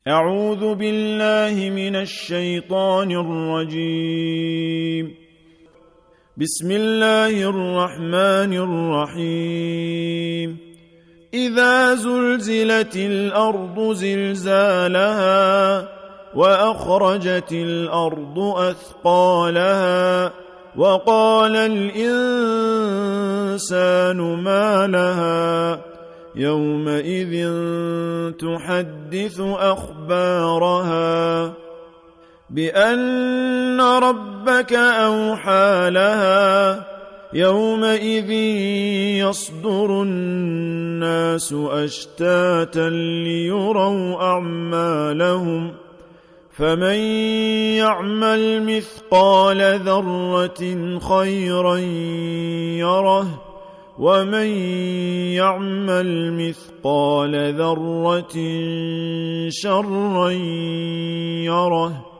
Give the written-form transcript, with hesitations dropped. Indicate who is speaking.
Speaker 1: أعوذ بالله من الشيطان الرجيم. بسم الله الرحمن الرحيم. إذا زلزلت الأرض زلزالها وأخرجت الأرض أثقالها وقال الإنسان ما لها يومئذ تحدث أخبارها بأن ربك أوحى لها يومئذ يصدر الناس أشتاتا ليروا أعمالهم فمن يعمل مثقال ذرة خيرا يره ومن يعمل مثقال ذرة شرا يره